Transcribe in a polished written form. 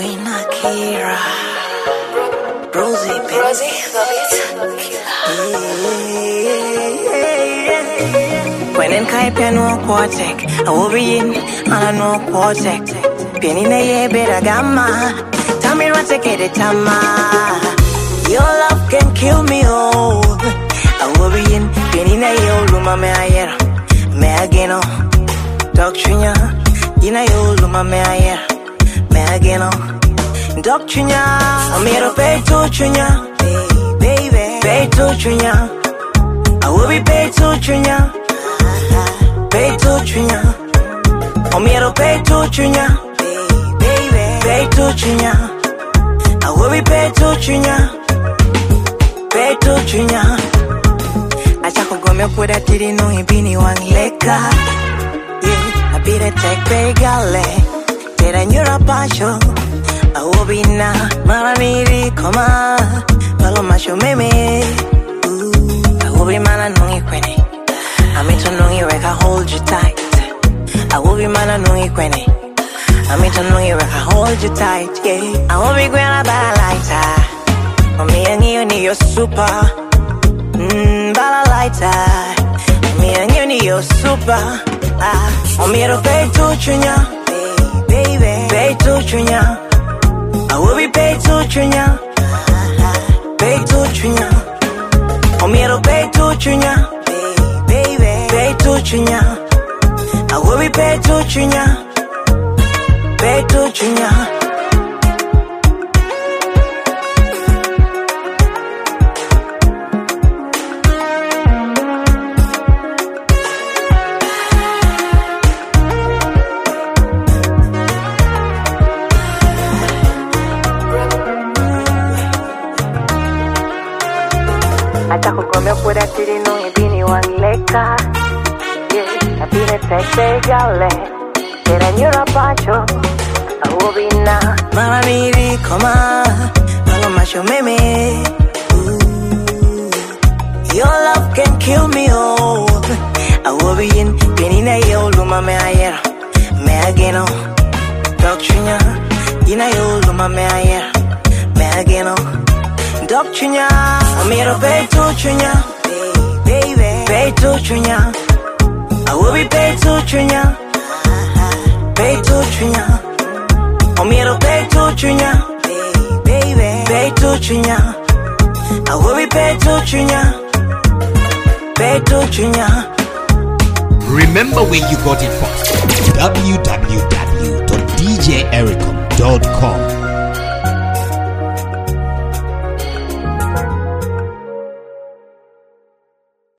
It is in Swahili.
Queen Akira, Rosie, when in Kaipe no quartet, I will be in and no quartet. Penina ye better gamma, Tammy Ratakete Tama. Your love can kill me, oh. I will be in Penina ye Luma Meyer, Meageno, Doctrina, Ina yo Luma Meyer, Meageno, Doctrina, Amiro Pay to Trina, baby, Pay to Trina. I will be paid to Trina, paid to Trina. Omiro paid to Trina, baby, paid to Trina. I will be paid to Trina, paid to Trina. I chako gome kuda tiri no ibini wang leka. Yeah, I be the tech pay gale. Tera nyura pasho. I will be na mama miri koma. Malo masho meme. I will be man and nungi kweni. I'm into nungi reka hold you tight. I will be man and nungi kweni. I'm into nungi reka hold you tight. Yeah, I will be gonna buy a lighter. Me and you need your super. Buy a lighter. Me and you need your super. Me to pay to Trina, baby, pay to Trina. I will be paid to Trina, pay to Trina. Omiro pay to Trina, baby, pay to Trina. I will be paid to Trina, pay to Trina. Atako gome kuda tiri no ibini wang leka. Yeah, I be the tech pay gale. Tera nyura pacho. I will be na mama miri koma. Malo masho meme. Your love can kill me, oh. I will be in penina yo luma me ayer. Me ageno. Doctrina. Ina yo luma me ayer. Me ageno. Doctrina, Amiro pay to Trina, baby, pay to Trina. I will be paid to Trina, pay to Trina. Amiro pay to Trina, baby, pay to Trina. I will be paid to Trina, pay to Trina. Remember where you got it from. www.djericom.com